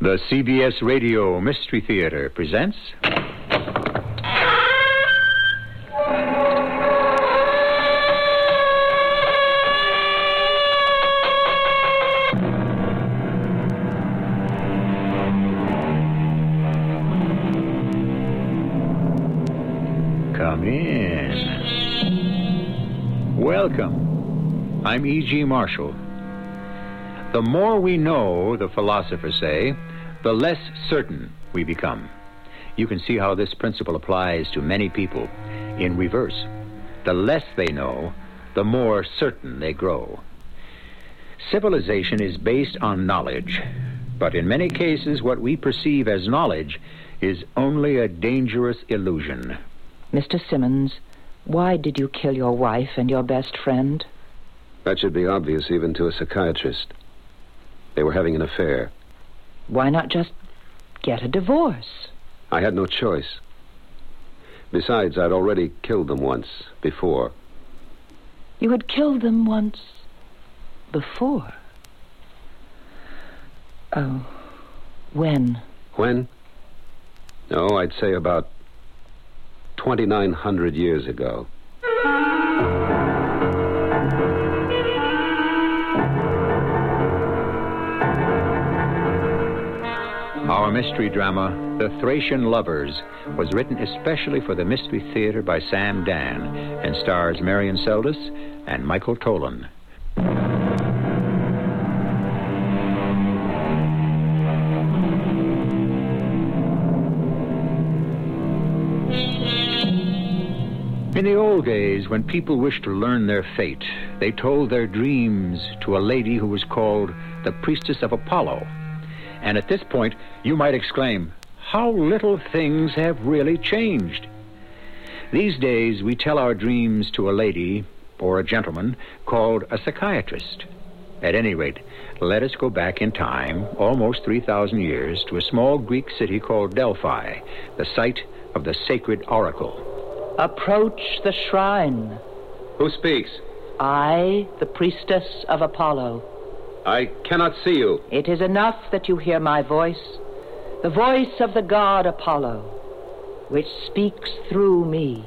The CBS Radio Mystery Theater presents... Come in. Welcome. I'm E.G. Marshall. The more we know, the philosophers say, the less certain we become. You can see how this principle applies to many people in reverse. The less they know, the more certain they grow. Civilization is based on knowledge, but in many cases what we perceive as knowledge is only a dangerous illusion. Mr. Simmons, why did you kill your wife and your best friend? That should be obvious even to a psychiatrist. They were having an affair. Why not just get a divorce? I had no choice. Besides, I'd already killed them once before. You had killed them once before? Oh, when? When? Oh, I'd say about 2,900 years ago. Our mystery drama, The Thracian Lovers, was written especially for the Mystery Theater by Sam Dan and stars Marion Seldes and Michael Tolan. In the old days, when people wished to learn their fate, they told their dreams to a lady who was called the Priestess of Apollo. And at this point, you might exclaim, how little things have really changed. These days, we tell our dreams to a lady or a gentleman called a psychiatrist. At any rate, let us go back in time, almost 3,000 years, to a small Greek city called Delphi, the site of the sacred oracle. Approach the shrine. Who speaks? I, the priestess of Apollo. I cannot see you. It is enough that you hear my voice, the voice of the god Apollo, which speaks through me.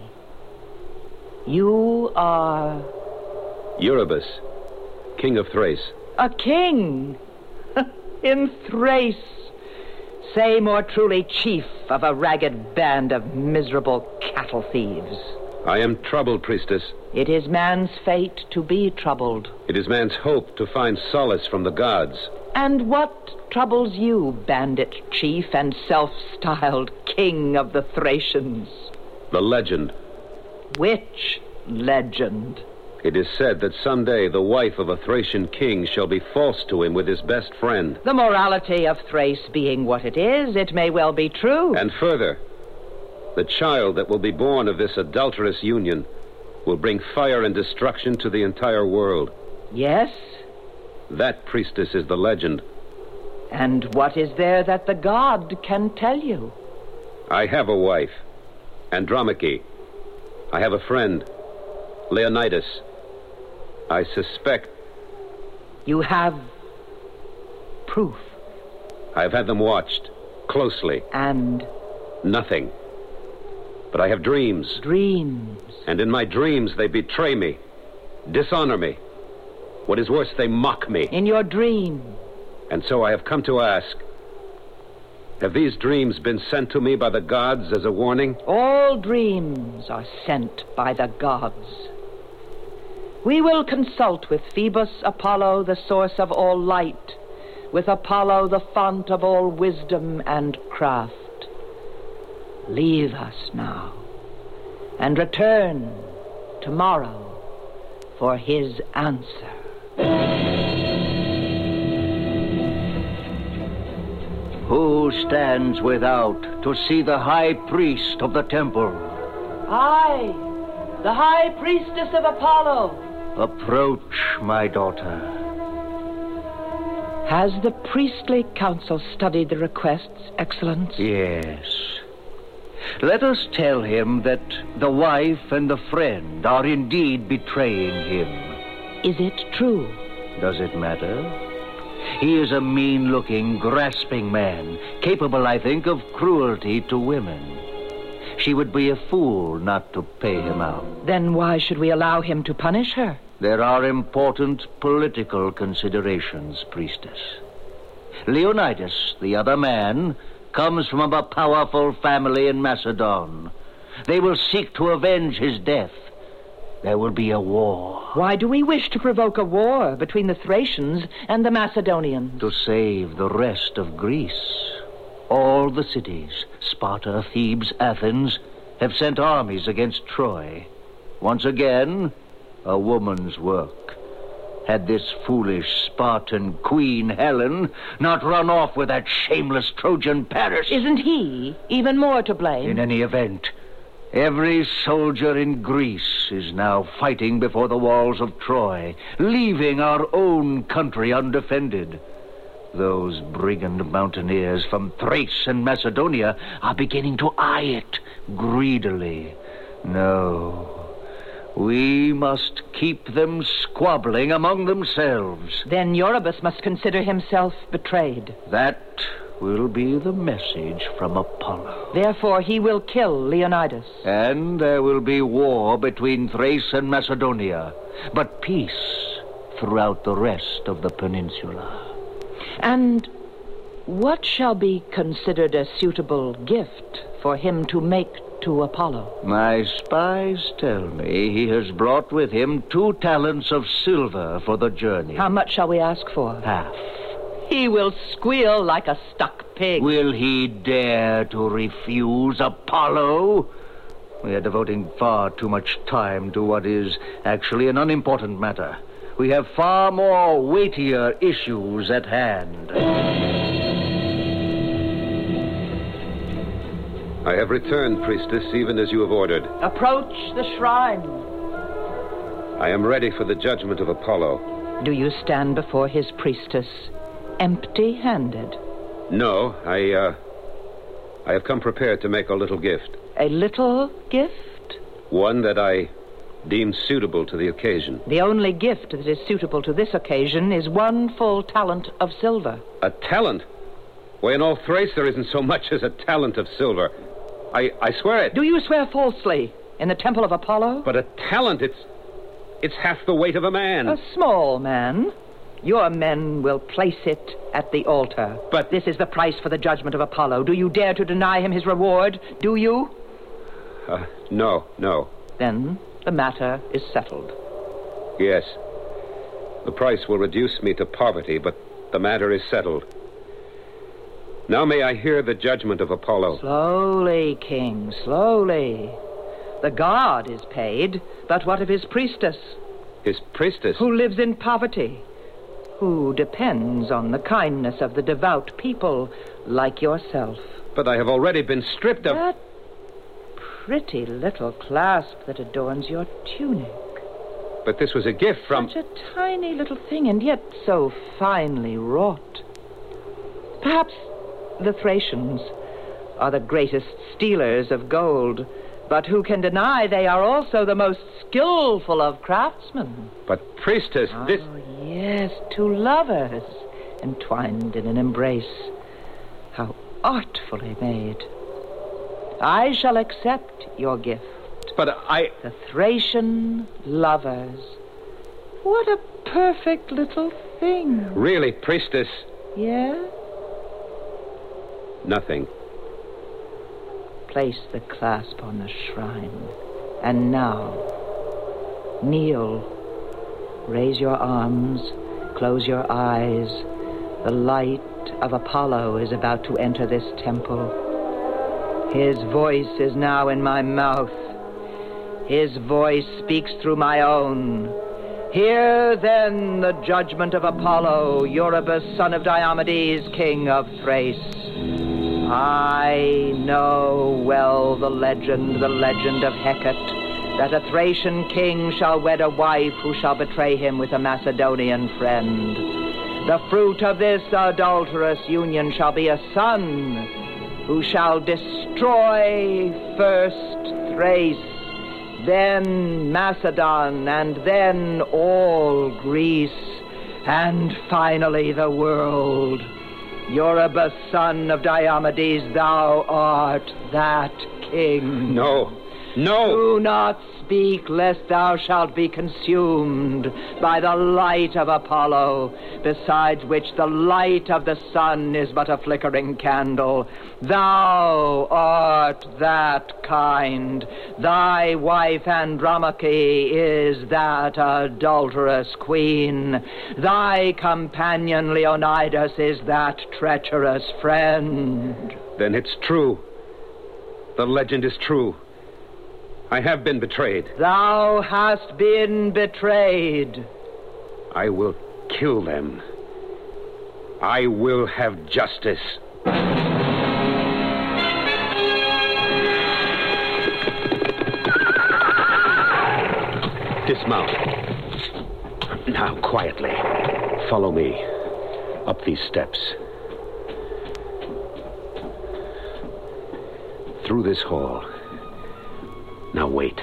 You are... Eurybus, king of Thrace. A king in Thrace. Say more truly, chief of a ragged band of miserable cattle thieves. I am troubled, priestess. It is man's fate to be troubled. It is man's hope to find solace from the gods. And what troubles you, bandit chief and self-styled king of the Thracians? The legend. Which legend? It is said that someday the wife of a Thracian king shall be false to him with his best friend. The morality of Thrace being what it is, it may well be true. And further, the child that will be born of this adulterous union will bring fire and destruction to the entire world. Yes? That, priestess, is the legend. And what is there that the god can tell you? I have a wife, Andromache. I have a friend, Leonidas. I suspect... You have proof. I've had them watched closely. And? Nothing. But I have dreams. Dreams. And in my dreams, they betray me, dishonor me. What is worse, they mock me. In your dream. And so I have come to ask, have these dreams been sent to me by the gods as a warning? All dreams are sent by the gods. We will consult with Phoebus Apollo, the source of all light, with Apollo, the font of all wisdom and craft. Leave us now, and return tomorrow for his answer. Who stands without to see the high priest of the temple? I, the high priestess of Apollo. Approach, my daughter. Has the priestly council studied the requests, Excellence? Yes. Let us tell him that the wife and the friend are indeed betraying him. Is it true? Does it matter? He is a mean-looking, grasping man, capable, I think, of cruelty to women. She would be a fool not to pay him out. Then why should we allow him to punish her? There are important political considerations, priestess. Leonidas, the other man, comes from a powerful family in Macedon. They will seek to avenge his death. There will be a war. Why do we wish to provoke a war between the Thracians and the Macedonians? To save the rest of Greece. All the cities, Sparta, Thebes, Athens, have sent armies against Troy. Once again, a woman's work. Had this foolish Spartan queen, Helen, not run off with that shameless Trojan Paris... Isn't he even more to blame? In any event, every soldier in Greece is now fighting before the walls of Troy, leaving our own country undefended. Those brigand mountaineers from Thrace and Macedonia are beginning to eye it greedily. No, we must keep them squabbling among themselves. Then Eurybus must consider himself betrayed. That will be the message from Apollo. Therefore he will kill Leonidas. And there will be war between Thrace and Macedonia, but peace throughout the rest of the peninsula. And what shall be considered a suitable gift for him to make to Apollo? My spies tell me he has brought with him 2 talents of silver for the journey. How much shall we ask for? Half. He will squeal like a stuck pig. Will he dare to refuse Apollo? We are devoting far too much time to what is actually an unimportant matter. We have far more weightier issues at hand. I have returned, priestess, even as you have ordered. Approach the shrine. I am ready for the judgment of Apollo. Do you stand before his priestess empty-handed? No, I have come prepared to make a little gift. A little gift? One that I deem suitable to the occasion. The only gift that is suitable to this occasion is 1 full talent of silver. A talent? Why, in all Thrace there isn't so much as a talent of silver. I swear it. Do you swear falsely in the temple of Apollo? But a talent, it's half the weight of a man. A small man. Your men will place it at the altar. But this is the price for the judgment of Apollo. Do you dare to deny him his reward? Do you? No. Then the matter is settled. Yes. The price will reduce me to poverty, but the matter is settled. Now may I hear the judgment of Apollo. Slowly, King, slowly. The god is paid, but what of his priestess? His priestess? Who lives in poverty, who depends on the kindness of the devout people like yourself. But I have already been stripped of... That pretty little clasp that adorns your tunic. But this was a gift from... Such a tiny little thing, and yet so finely wrought. Perhaps the Thracians are the greatest stealers of gold, but who can deny they are also the most skillful of craftsmen? But, priestess, this... Oh, yes, 2 lovers entwined in an embrace. How artfully made. I shall accept your gift. But The Thracian lovers. What a perfect little thing. Really, priestess... Yes? Nothing. Place the clasp on the shrine. And now, kneel. Raise your arms. Close your eyes. The light of Apollo is about to enter this temple. His voice is now in my mouth. His voice speaks through my own. Hear then the judgment of Apollo, Eurybus, son of Diomedes, king of Thrace. I know well the legend of Hecate, that a Thracian king shall wed a wife who shall betray him with a Macedonian friend. The fruit of this adulterous union shall be a son who shall destroy first Thrace, then Macedon, and then all Greece. and finally the world. Eurybus, son of Diomedes, thou art that king. No. No! Do not speak, lest thou shalt be consumed by the light of Apollo, besides which the light of the sun is but a flickering candle. Thou art that kind. Thy wife Andromache is that adulterous queen. Thy companion Leonidas is that treacherous friend. Then it's true. The legend is true. I have been betrayed. Thou hast been betrayed. I will kill them. I will have justice. Dismount. Now, quietly. Follow me. Up these steps. Through this hall. Now wait.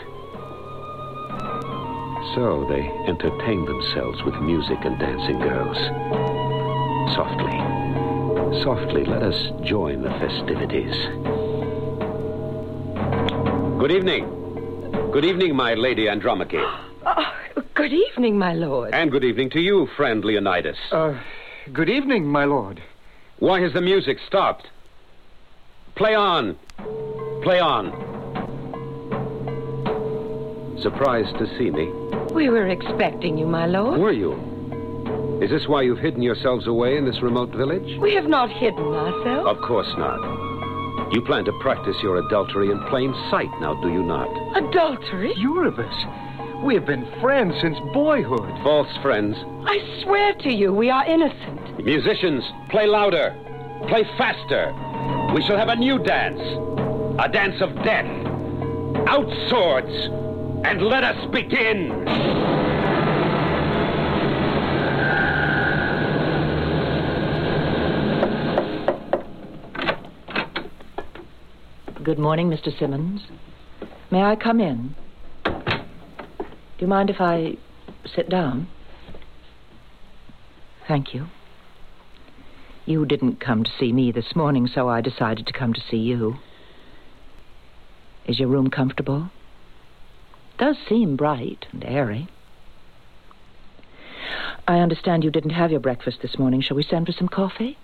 So they entertain themselves with music and dancing girls. Softly. Softly, let us join the festivities. Good evening. Good evening, my lady Andromache. Oh, good evening, my lord. And good evening to you, friend Leonidas. Good evening, my lord. Why has the music stopped? Play on. Play on. Surprised to see me? We were expecting you, my lord. Were you? Is this why you've hidden yourselves away in this remote village? We have not hidden ourselves. Of course not. You plan to practice your adultery in plain sight, now do you not? Adultery? Eurybus, we have been friends since boyhood. False friends. I swear to you, we are innocent. Musicians, play louder. Play faster. We shall have a new dance. A dance of death. Out swords. And let us begin. Good morning, Mr. Simmons. May I come in? Do you mind if I sit down? Thank you. You didn't come to see me this morning, so I decided to come to see you. Is your room comfortable? Does seem bright and airy. I understand you didn't have your breakfast this morning. Shall we send for some coffee?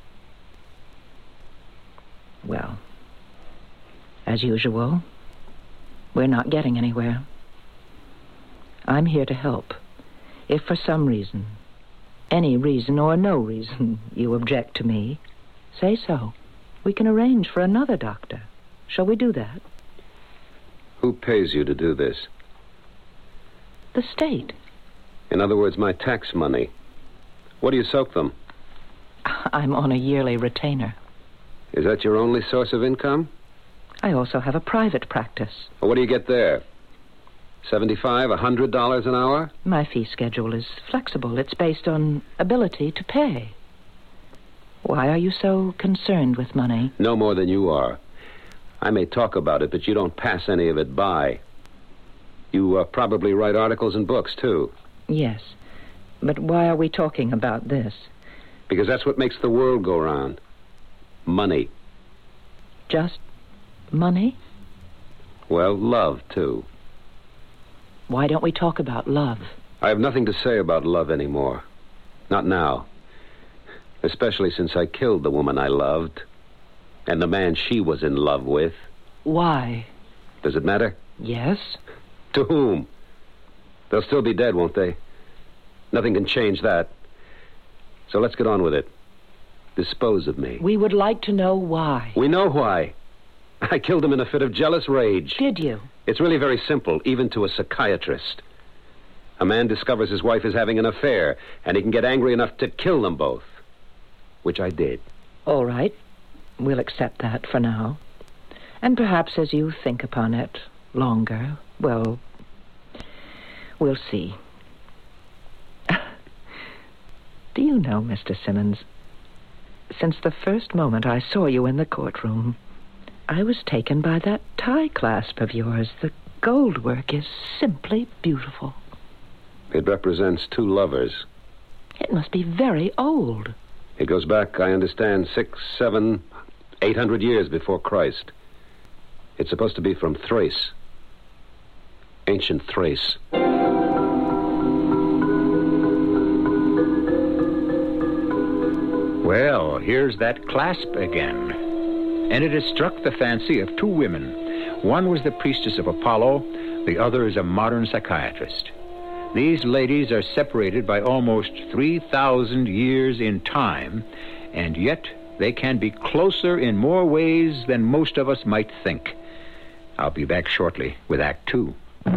Well, as usual, we're not getting anywhere. I'm here to help. If for some reason, any reason or no reason, you object to me, say so. We can arrange for another doctor. Shall we do that? Who pays you to do this? The state. In other words, my tax money. What do you soak them? I'm on a yearly retainer. Is that your only source of income? I also have a private practice. Well, what do you get there? $75, $100 an hour? My fee schedule is flexible. It's based on ability to pay. Why are you so concerned with money? No more than you are. I may talk about it, but you don't pass any of it by. You probably write articles and books, too. Yes. But why are we talking about this? Because that's what makes the world go round. Money. Just money? Well, love, too. Why don't we talk about love? I have nothing to say about love anymore. Not now. Especially since I killed the woman I loved. And the man she was in love with. Why? Does it matter? Yes. To whom? They'll still be dead, won't they? Nothing can change that. So let's get on with it. Dispose of me. We would like to know why. We know why. I killed him in a fit of jealous rage. Did you? It's really very simple, even to a psychiatrist. A man discovers his wife is having an affair, and he can get angry enough to kill them both. Which I did. All right. We'll accept that for now. And perhaps as you think upon it longer, well, we'll see. Do you know, Mr. Simmons, since the first moment I saw you in the courtroom, I was taken by that tie clasp of yours. The gold work is simply beautiful. It represents two lovers. It must be very old. It goes back, I understand, 600, 700, 800 years before Christ. It's supposed to be from Thrace. Ancient Thrace. Well, here's that clasp again. And it has struck the fancy of two women. One was the priestess of Apollo, the other is a modern psychiatrist. These ladies are separated by almost 3,000 years in time, and yet they can be closer in more ways than most of us might think. I'll be back shortly with Act Two.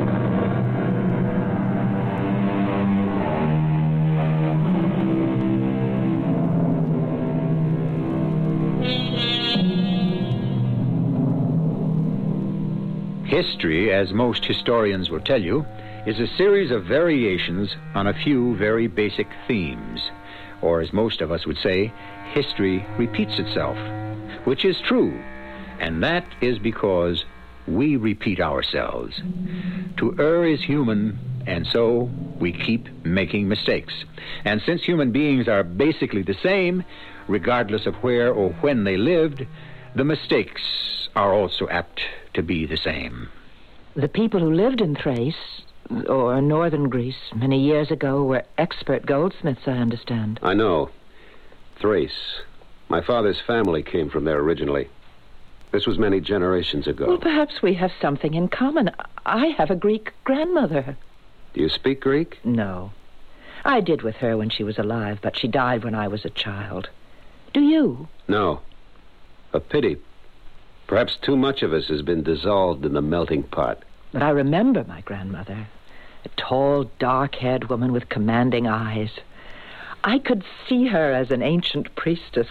History, as most historians will tell you, is a series of variations on a few very basic themes. Or, as most of us would say, history repeats itself, which is true, and that is because we repeat ourselves. To err is human, and so we keep making mistakes. And since human beings are basically the same, regardless of where or when they lived, the mistakes are also apt to be the same. The people who lived in Thrace, or northern Greece, many years ago were expert goldsmiths, I understand. I know. Thrace. My father's family came from there originally. This was many generations ago. Well, perhaps we have something in common. I have a Greek grandmother. Do you speak Greek? No. I did with her when she was alive, but she died when I was a child. Do you? No. A pity. Perhaps too much of us has been dissolved in the melting pot. But I remember my grandmother. A tall, dark-haired woman with commanding eyes. I could see her as an ancient priestess.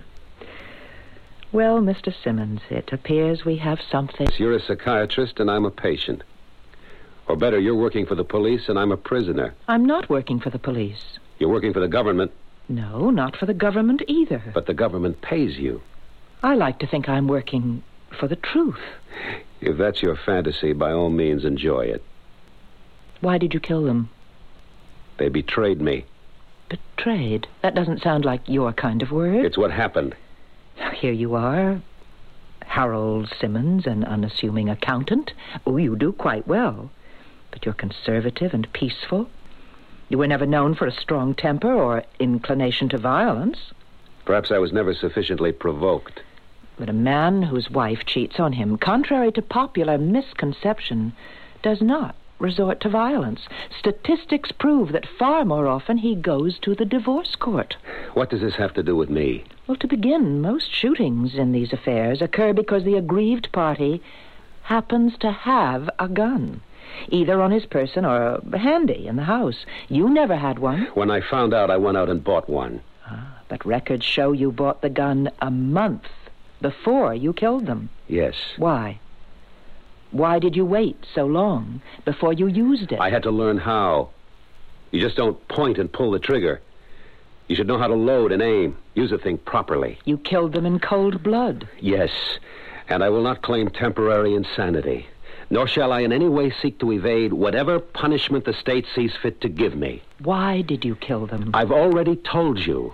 Well, Mr. Simmons, it appears we have something. You're a psychiatrist and I'm a patient. Or better, you're working for the police and I'm a prisoner. I'm not working for the police. You're working for the government. No, not for the government either. But the government pays you. I like to think I'm working for the truth. If that's your fantasy, by all means, enjoy it. Why did you kill them? They betrayed me. Betrayed? That doesn't sound like your kind of word. It's what happened. Here you are, Harold Simmons, an unassuming accountant. Oh, you do quite well. But you're conservative and peaceful. You were never known for a strong temper or inclination to violence. Perhaps I was never sufficiently provoked. But a man whose wife cheats on him, contrary to popular misconception, does not resort to violence. Statistics prove that far more often he goes to the divorce court. What does this have to do with me? Well, to begin, most shootings in these affairs occur because the aggrieved party happens to have a gun, either on his person or handy in the house. You never had one. When I found out, I went out and bought one. But records show you bought the gun a month before you killed them. Yes. Why? Why did you wait so long before you used it? I had to learn how. You just don't point and pull the trigger. You should know how to load and aim, use the thing properly. You killed them in cold blood. Yes, and I will not claim temporary insanity, nor shall I in any way seek to evade whatever punishment the state sees fit to give me. Why did you kill them? I've already told you.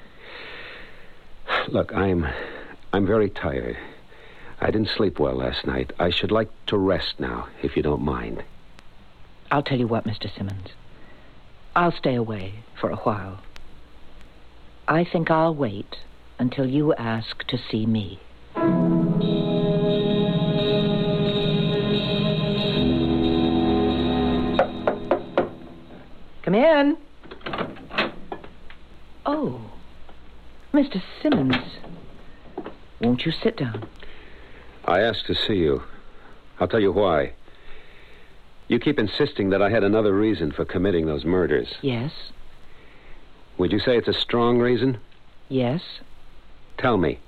Look, I'm very tired. I didn't sleep well last night. I should like to rest now, if you don't mind. I'll tell you what, Mr. Simmons. I'll stay away for a while. I think I'll wait until you ask to see me. Come in. Oh, Mr. Simmons. Won't you sit down? I asked to see you. I'll tell you why. You keep insisting that I had another reason for committing those murders. Yes. Would you say it's a strong reason? Yes. Tell me.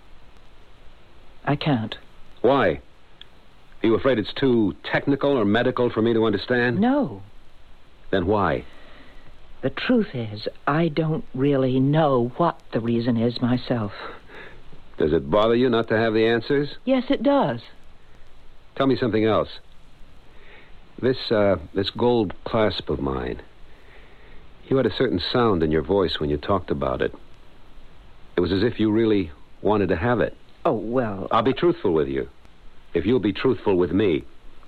I can't. Why? Are you afraid it's too technical or medical for me to understand? No. Then why? The truth is, I don't really know what the reason is myself. Does it bother you not to have the answers? Yes, it does. Tell me something else. This gold clasp of mine. You had a certain sound in your voice when you talked about it. It was as if you really wanted to have it. Oh, well... I'll be truthful with you. If you'll be truthful with me.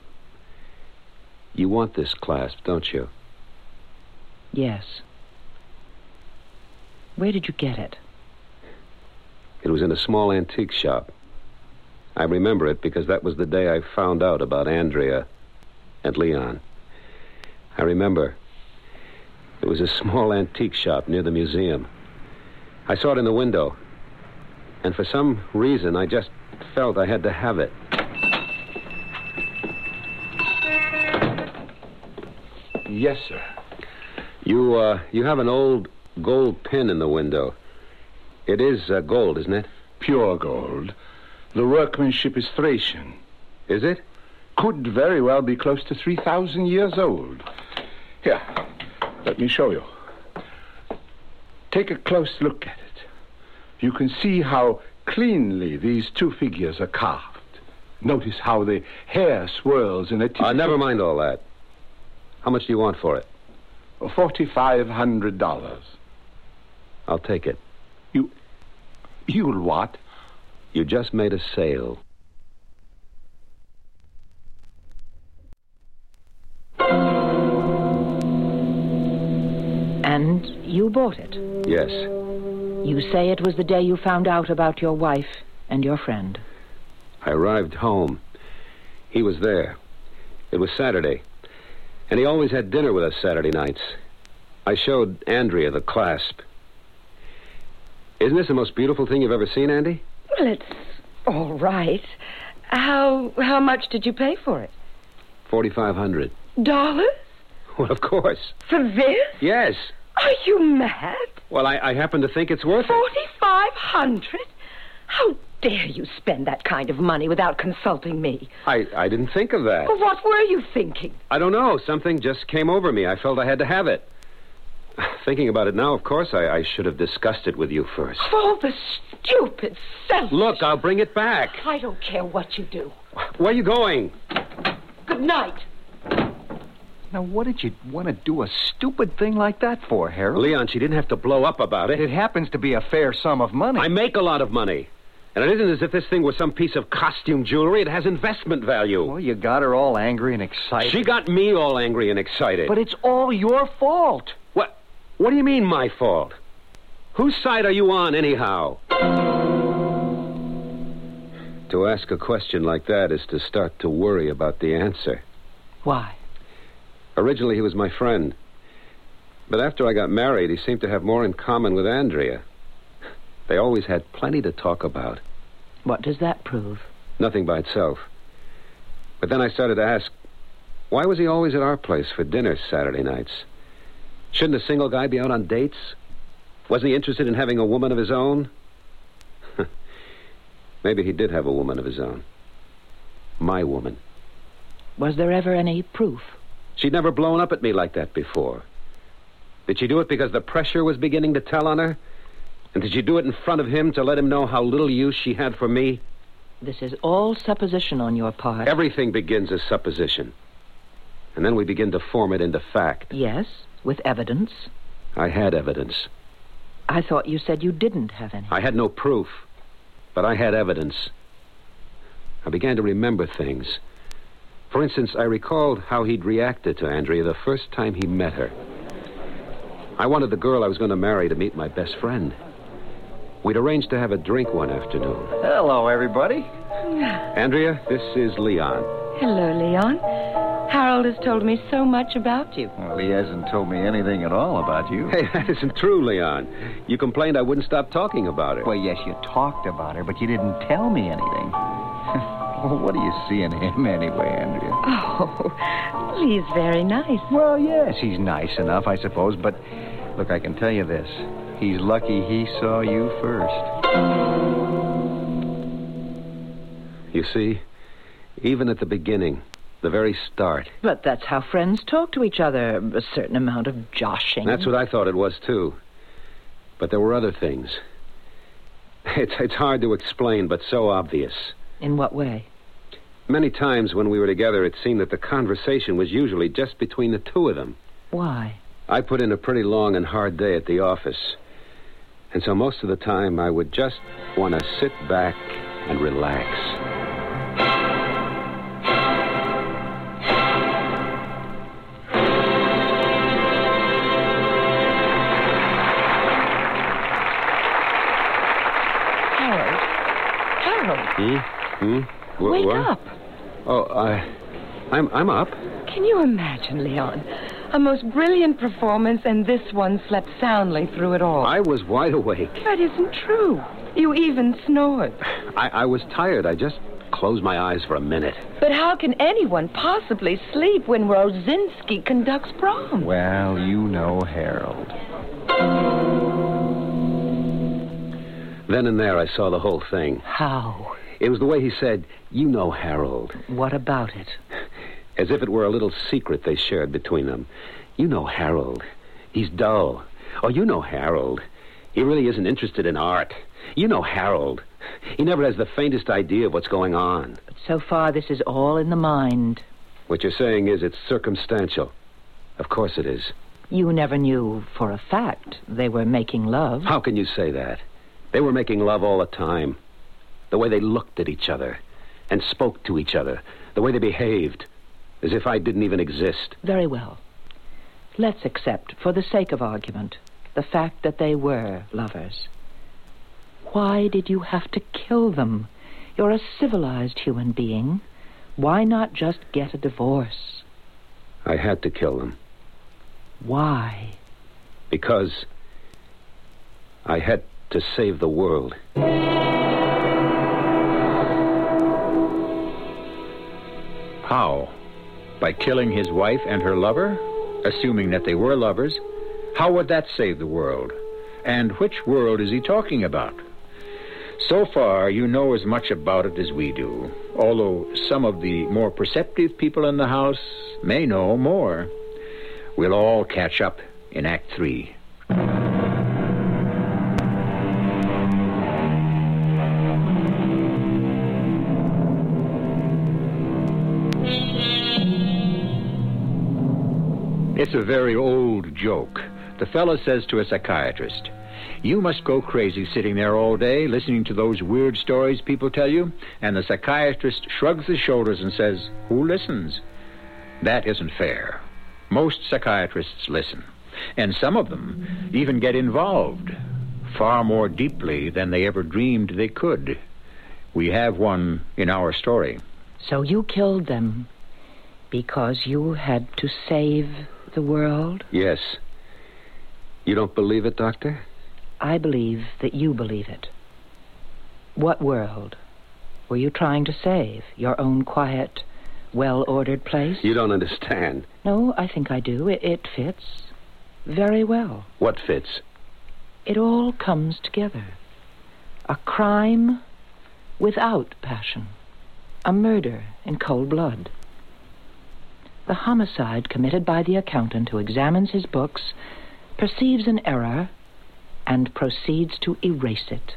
You want this clasp, don't you? Yes. Where did you get it? It was in a small antique shop. I remember it because that was the day I found out about Andrea and Leon. I remember. It was a small antique shop near the museum. I saw it in the window. And for some reason, I just felt I had to have it. Yes, sir. You have an old gold pin in the window. It is gold, isn't it? Pure gold. The workmanship is Thracian. Is it? Could very well be close to 3,000 years old. Here, let me show you. Take a close look at it. You can see how cleanly these two figures are carved. Notice how the hair swirls in a... Never mind all that. How much do you want for it? $4,500. I'll take it. You'll what? You just made a sale. And you bought it? Yes. You say it was the day you found out about your wife and your friend. I arrived home. He was there. It was Saturday. And he always had dinner with us Saturday nights. I showed Andrea the clasp. Isn't this the most beautiful thing you've ever seen, Andy? Well, it's all right. How much did you pay for it? $4,500. Dollars? Well, of course. For this? Yes. Are you mad? Well, I happen to think it's worth it. $4,500? How dare you spend that kind of money without consulting me? I didn't think of that. Well, what were you thinking? I don't know. Something just came over me. I felt I had to have it. Thinking about it now, of course, I should have discussed it with you first. Oh, the stupid selfish... Look, I'll bring it back. I don't care what you do. Where are you going? Good night. Now, what did you want to do a stupid thing like that for, Harold? Leon, she didn't have to blow up about it. It happens to be a fair sum of money. I make a lot of money. And it isn't as if this thing was some piece of costume jewelry. It has investment value. Well, you got her all angry and excited. She got me all angry and excited. But it's all your fault. What do you mean, my fault? Whose side are you on, anyhow? To ask a question like that is to start to worry about the answer. Why? Originally, he was my friend. But after I got married, he seemed to have more in common with Andrea. They always had plenty to talk about. What does that prove? Nothing by itself. But then I started to ask, why was he always at our place for dinner Saturday nights? Shouldn't a single guy be out on dates? Wasn't he interested in having a woman of his own? Maybe he did have a woman of his own. My woman. Was there ever any proof? She'd never blown up at me like that before. Did she do it because the pressure was beginning to tell on her? And did she do it in front of him to let him know how little use she had for me? This is all supposition on your part. Everything begins as supposition. And then we begin to form it into fact. Yes, with evidence. I had evidence. I thought you said you didn't have any. I had no proof, but I had evidence. I began to remember things. For instance, I recalled how he'd reacted to Andrea the first time he met her. I wanted the girl I was going to marry to meet my best friend. We'd arranged to have a drink one afternoon. Hello, everybody. Andrea, this is Leon. Hello, Leon. Harold has told me so much about you. Well, he hasn't told me anything at all about you. Hey, that isn't true, Leon. You complained I wouldn't stop talking about her. Well, yes, you talked about her, but you didn't tell me anything. Well, what do you see in him anyway, Andrea? Oh, well, he's very nice. Well, yes, he's nice enough, I suppose, but look, I can tell you this. He's lucky he saw you first. You see, even at the beginning, the very start. But that's how friends talk to each other. A certain amount of joshing. That's what I thought it was, too. But there were other things. It's hard to explain, but so obvious. In what way? Many times when we were together, it seemed that the conversation was usually just between the two of them. Why? I put in a pretty long and hard day at the office. And so most of the time I would just want to sit back and relax. Harold. Wake up. Oh, I'm up. Can you imagine, Leon? A most brilliant performance, and this one slept soundly through it all. I was wide awake. That isn't true. You even snored. I was tired. I just closed my eyes for a minute. But how can anyone possibly sleep when Rosinski conducts prom? Well, you know Harold. Then and there, I saw the whole thing. How? It was the way he said, "You know Harold." What about it? As if it were a little secret they shared between them. "You know Harold. He's dull. Oh, you know Harold. He really isn't interested in art. You know Harold. He never has the faintest idea of what's going on." But so far, this is all in the mind. What you're saying is it's circumstantial. Of course it is. You never knew for a fact they were making love. How can you say that? They were making love all the time. The way they looked at each other and spoke to each other. The way they behaved. As if I didn't even exist. Very well. Let's accept, for the sake of argument, the fact that they were lovers. Why did you have to kill them? You're a civilized human being. Why not just get a divorce? I had to kill them. Why? Because I had to save the world. How? By killing his wife and her lover? Assuming that they were lovers? How would that save the world? And which world is he talking about? So far, you know as much about it as we do, although some of the more perceptive people in the house may know more. We'll all catch up in Act 3. It's a very old joke. The fellow says to a psychiatrist, "You must go crazy sitting there all day listening to those weird stories people tell you." And the psychiatrist shrugs his shoulders and says, "Who listens?" That isn't fair. Most psychiatrists listen. And some of them even get involved, far more deeply than they ever dreamed they could. We have one in our story. So you killed them because you had to save the world? Yes. You don't believe it, Doctor? I believe that you believe it. What world were you trying to save? Your own quiet, well-ordered place? You don't understand. No, I think I do. It fits very well. What fits? It all comes together. A crime without passion. A murder in cold blood. The homicide committed by the accountant who examines his books, perceives an error, and proceeds to erase it.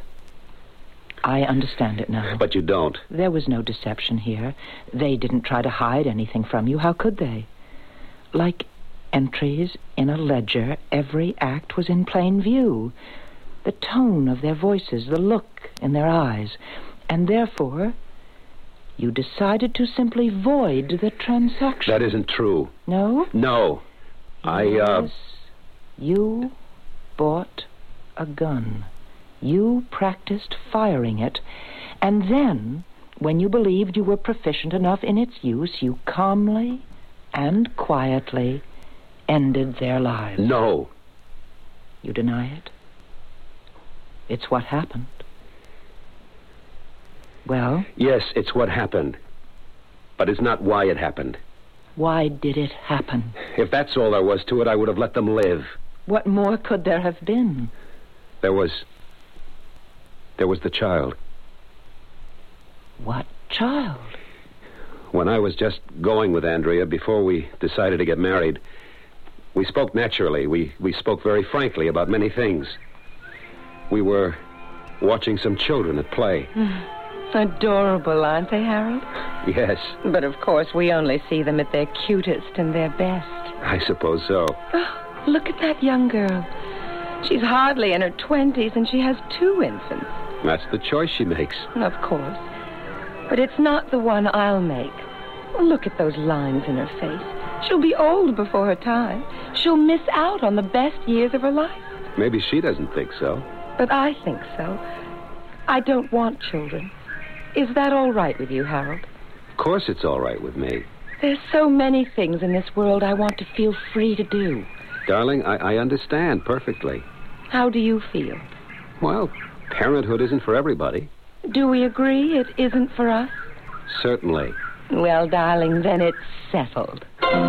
I understand it now. But you don't. There was no deception here. They didn't try to hide anything from you. How could they? Like entries in a ledger, every act was in plain view. The tone of their voices, the look in their eyes. And therefore, you decided to simply void the transaction. That isn't true. No? No. Yes. You bought a gun. You practiced firing it. And then, when you believed you were proficient enough in its use, you calmly and quietly ended their lives. No. You deny it? It's what happened. Well? Yes, it's what happened. But it's not why it happened. Why did it happen? If that's all there was to it, I would have let them live. What more could there have been? There was the child. What child? When I was just going with Andrea before we decided to get married, we spoke naturally. We spoke very frankly about many things. We were watching some children at play. Adorable, aren't they, Harold? Yes. But of course, we only see them at their cutest and their best. I suppose so. Look at that young girl. She's hardly in her 20s, and she has 2 infants. That's the choice she makes. Of course. But it's not the one I'll make. Look at those lines in her face. She'll be old before her time. She'll miss out on the best years of her life. Maybe she doesn't think so. But I think so. I don't want children. Is that all right with you, Harold? Of course it's all right with me. There's so many things in this world I want to feel free to do. Darling, I understand perfectly. How do you feel? Well, parenthood isn't for everybody. Do we agree it isn't for us? Certainly. Well, darling, then it's settled.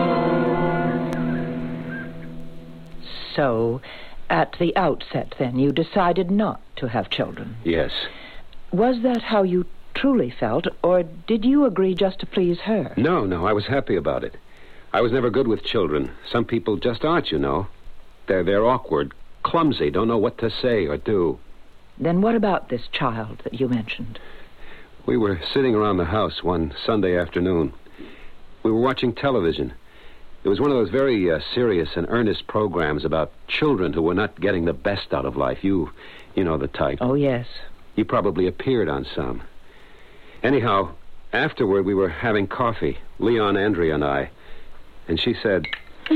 So, at the outset, then, you decided not to have children. Yes. Was that how you truly felt, or did you agree just to please her? No, I was happy about it. I was never good with children. Some people just aren't, you know. They're awkward, clumsy, don't know what to say or do. Then what about this child that you mentioned? We were sitting around the house one Sunday afternoon. We were watching television. It was one of those very serious and earnest programs about children who were not getting the best out of life. You know the type. Oh, yes. You probably appeared on some. Anyhow, afterward we were having coffee, Leon, Andrea, and I. And she said...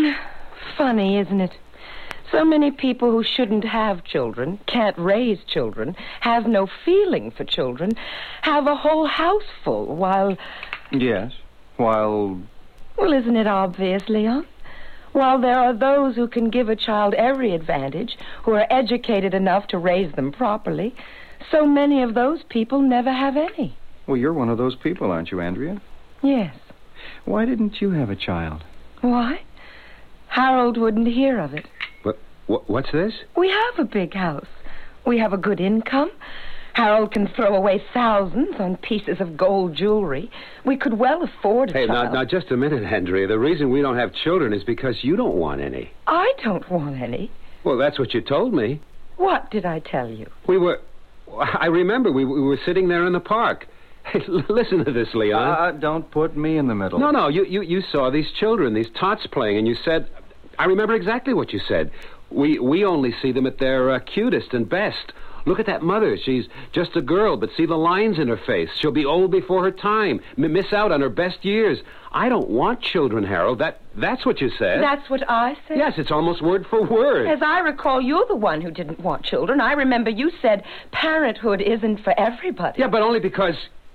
Funny, isn't it? So many people who shouldn't have children, can't raise children, have no feeling for children, have a whole house full while... Yes, while... Well, isn't it obvious, Leon? While there are those who can give a child every advantage, who are educated enough to raise them properly, so many of those people never have any. Well, you're one of those people, aren't you, Andrea? Yes. Why didn't you have a child? Why? Harold wouldn't hear of it. What's this? We have a big house. We have a good income. Harold can throw away thousands on pieces of gold jewelry. We could well afford a child. Hey, now, just a minute, Andrea. The reason we don't have children is because you don't want any. I don't want any. Well, that's what you told me. What did I tell you? I remember we were sitting there in the park. Hey, listen to this, Leon. Don't put me in the middle. No, you saw these children, these tots playing, and you said... I remember exactly what you said. We only see them at their cutest and best. Look at that mother. She's just a girl, but see the lines in her face. She'll be old before her time, miss out on her best years. I don't want children, Harold. That's what you said. That's what I said? Yes, it's almost word for word. As I recall, you're the one who didn't want children. I remember you said parenthood isn't for everybody. Yeah, but only because...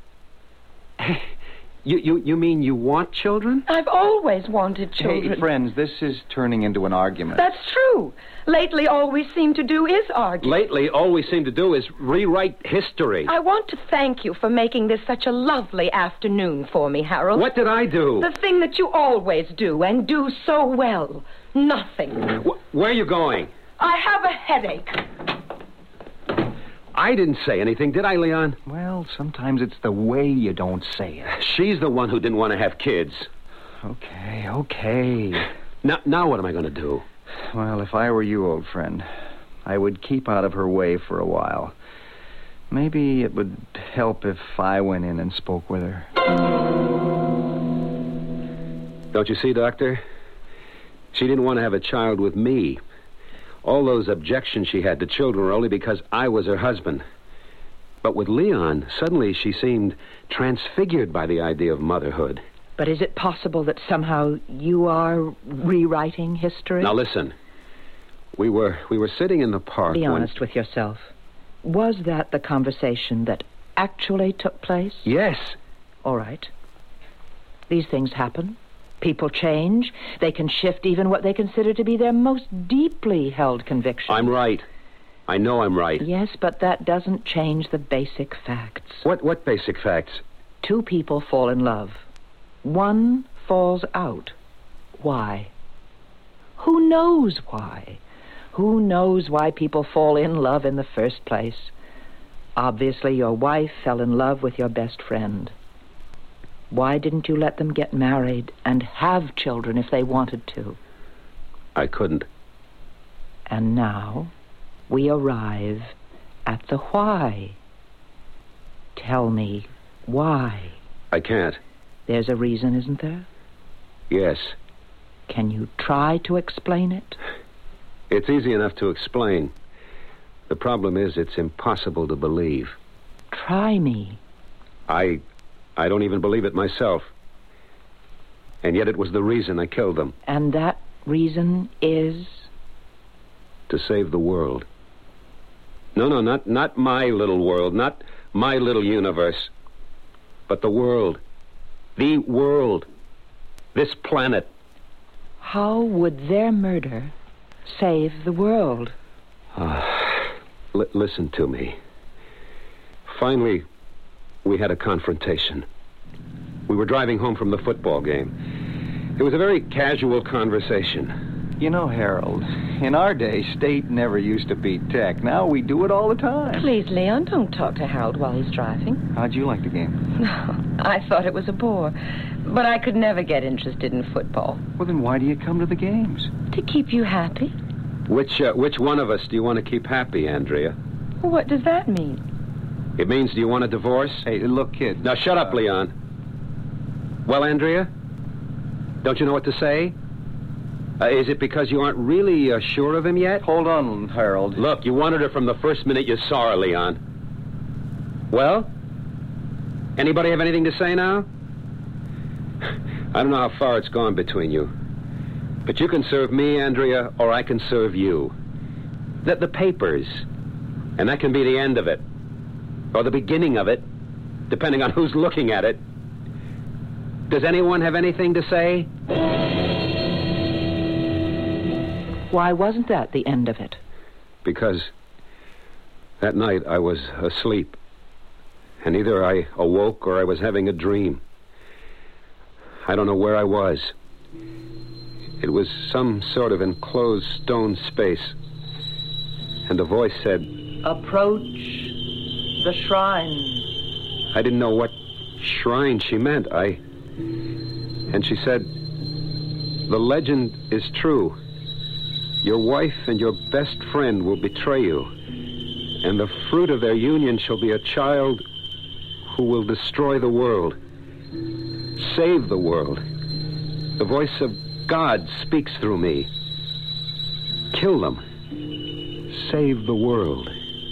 You mean you want children? I've always wanted children. Hey, friends, this is turning into an argument. That's true. Lately, all we seem to do is argue. Lately, all we seem to do is rewrite history. I want to thank you for making this such a lovely afternoon for me, Harold. What did I do? The thing that you always do, and do so well. Nothing. Where are you going? I have a headache. I didn't say anything, did I, Leon? Well, sometimes it's the way you don't say it. She's the one who didn't want to have kids. Okay. Now what am I going to do? Well, if I were you, old friend, I would keep out of her way for a while. Maybe it would help if I went in and spoke with her. Don't you see, Doctor? She didn't want to have a child with me. All those objections she had to children were only because I was her husband. But with Leon, suddenly she seemed transfigured by the idea of motherhood. But is it possible that somehow you are rewriting history? Now listen. We were sitting in the park. Be honest with yourself. Was that the conversation that actually took place? Yes. All right. These things happen. People change. They can shift even what they consider to be their most deeply held convictions. I'm right. I know I'm right. Yes, but that doesn't change the basic facts. What basic facts? 2 people fall in love. 1 falls out. Why? Who knows why? Who knows why people fall in love in the first place? Obviously, your wife fell in love with your best friend. Why didn't you let them get married and have children if they wanted to? I couldn't. And now we arrive at the why. Tell me why. I can't. There's a reason, isn't there? Yes. Can you try to explain it? It's easy enough to explain. The problem is it's impossible to believe. Try me. I don't even believe it myself. And yet it was the reason I killed them. And that reason is? To save the world. No, not my little world, not my little universe, but the world. The world. This planet. How would their murder save the world? Listen to me. Finally, we had a confrontation. We were driving home from the football game. It was a very casual conversation. You know, Harold, in our day, state never used to beat tech. Now we do it all the time. Please, Leon, don't talk to Harold while he's driving. How'd you like the game? I thought it was a bore, but I could never get interested in football. Well, then why do you come to the games? To keep you happy. Which one of us do you want to keep happy, Andrea? What does that mean? It means, do you want a divorce? Hey, look, kid. Now, shut up, Leon. Well, Andrea? Don't you know what to say? Is it because you aren't really sure of him yet? Hold on, Harold. Look, you wanted her from the first minute you saw her, Leon. Well? Anybody have anything to say now? I don't know how far it's gone between you. But you can serve me, Andrea, or I can serve you. The papers. And that can be the end of it. Or the beginning of it, depending on who's looking at it. Does anyone have anything to say? Why wasn't that the end of it? Because that night I was asleep. And either I awoke or I was having a dream. I don't know where I was. It was some sort of enclosed stone space. And a voice said, "Approach the shrine." I didn't know what shrine she meant. And she said, "The legend is true. Your wife and your best friend will betray you, and the fruit of their union shall be a child who will destroy the world, save the world. The voice of God speaks through me. Kill them. Save the world."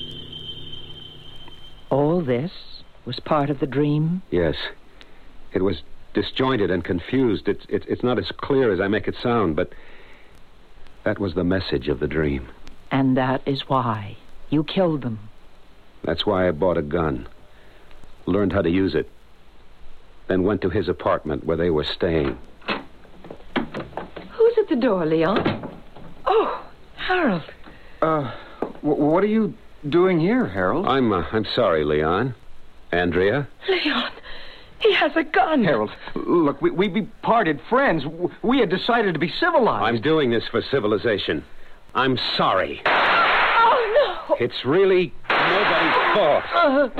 All this was part of the dream? Yes. It was disjointed and confused. It's not as clear as I make it sound, but that was the message of the dream. And that is why you killed them? That's why I bought a gun, learned how to use it, then went to his apartment where they were staying. Who's at the door, Leon? Oh, Harold. What are you doing here, Harold? I'm sorry, Leon. Andrea? Leon, he has a gun. Harold, look, we parted friends. We had decided to be civilized. I'm doing this for civilization. I'm sorry. Oh, no. It's really nobody's fault.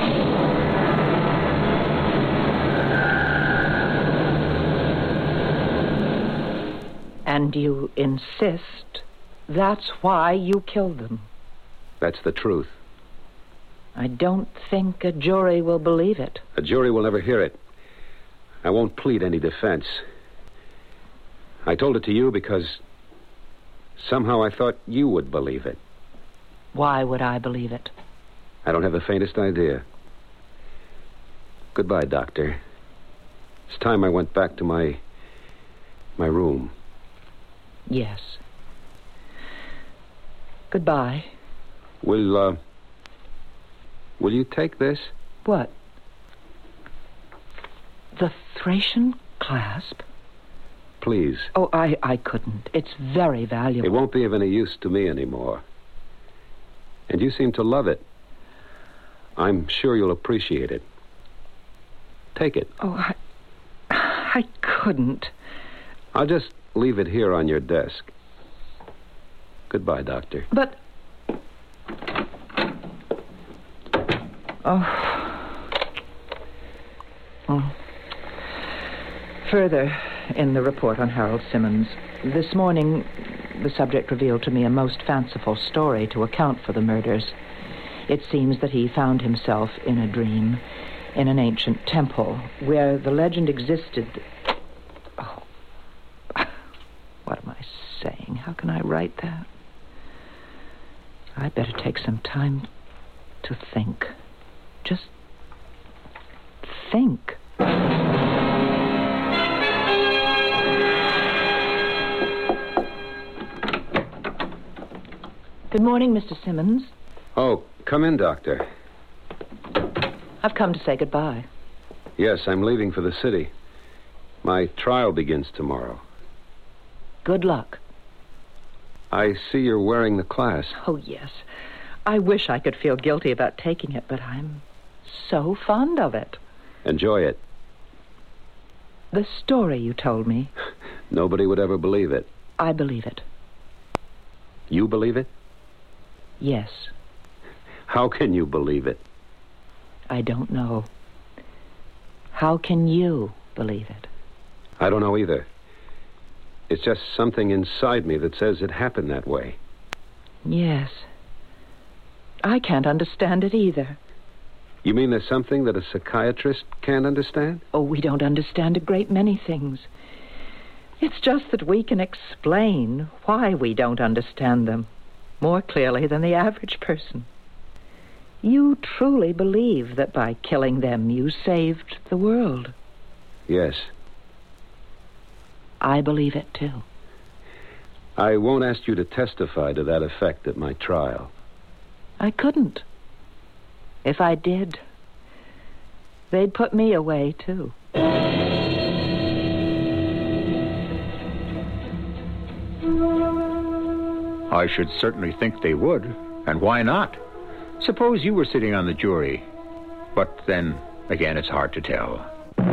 And you insist that's why you killed them? That's the truth. I don't think a jury will believe it. A jury will never hear it. I won't plead any defense. I told it to you because somehow I thought you would believe it. Why would I believe it? I don't have the faintest idea. Goodbye, Doctor. It's time I went back to my room. Yes. Goodbye. Will you take this? What? The Thracian clasp? Please. Oh, I couldn't. It's very valuable. It won't be of any use to me anymore. And you seem to love it. I'm sure you'll appreciate it. Take it. Oh, I couldn't. I'll just leave it here on your desk. Goodbye, Doctor. But... Oh. Further, in the report on Harold Simmons, this morning, the subject revealed to me a most fanciful story to account for the murders. It seems that he found himself in a dream in an ancient temple where the legend existed. Oh. What am I saying? How can I write that? I'd better take some time to think. Just think. Good morning, Mr. Simmons. Oh, come in, Doctor. I've come to say goodbye. Yes, I'm leaving for the city. My trial begins tomorrow. Good luck. I see you're wearing the class. Oh, yes. I wish I could feel guilty about taking it, but I'm so fond of it. Enjoy it. The story you told me. Nobody would ever believe it. I believe it. You believe it? Yes. How can you believe it? I don't know. How can you believe it? I don't know either. It's just something inside me that says it happened that way. Yes. I can't understand it either. You mean there's something that a psychiatrist can't understand? Oh, we don't understand a great many things. It's just that we can explain why we don't understand them more clearly than the average person. You truly believe that by killing them you saved the world. Yes. I believe it, too. I won't ask you to testify to that effect at my trial. I couldn't. If I did, they'd put me away, too. I should certainly think they would. And why not? Suppose you were sitting on the jury. But then, again, it's hard to tell.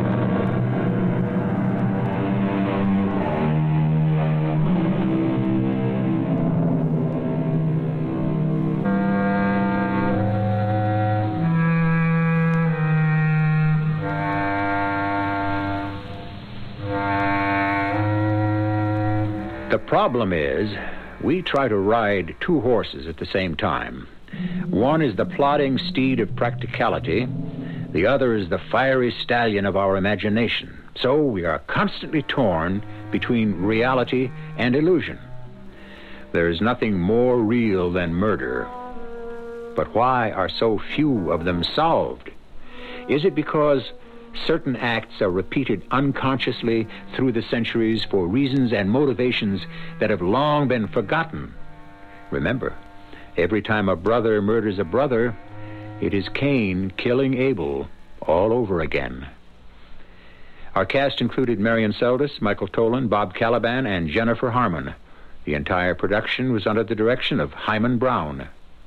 The problem is, we try to ride two horses at the same time. One is the plodding steed of practicality. The other is the fiery stallion of our imagination. So we are constantly torn between reality and illusion. There is nothing more real than murder. But why are so few of them solved? Is it because certain acts are repeated unconsciously through the centuries for reasons and motivations that have long been forgotten? Remember, every time a brother murders a brother, it is Cain killing Abel all over again. Our cast included Marion Seldes, Michael Tolan, Bob Caliban, and Jennifer Harmon. The entire production was under the direction of Hyman Brown.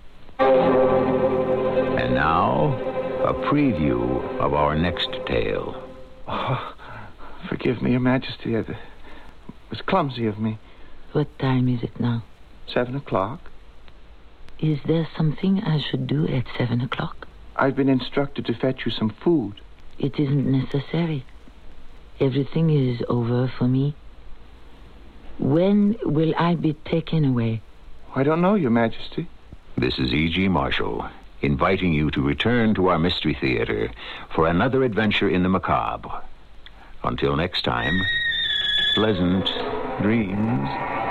And now, a preview of our next tale. Oh, forgive me, Your Majesty. It was clumsy of me. What time is it now? 7 o'clock. Is there something I should do at 7 o'clock? I've been instructed to fetch you some food. It isn't necessary. Everything is over for me. When will I be taken away? I don't know, Your Majesty. This is E.G. Marshall, inviting you to return to our Mystery Theater for another adventure in the macabre. Until next time, pleasant dreams.